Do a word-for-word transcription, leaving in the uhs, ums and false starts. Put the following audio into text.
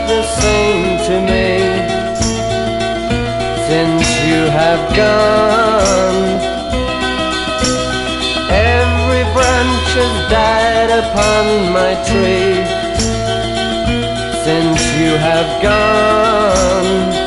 the same to me since you have gone. Every branch has died upon my tree since you have gone.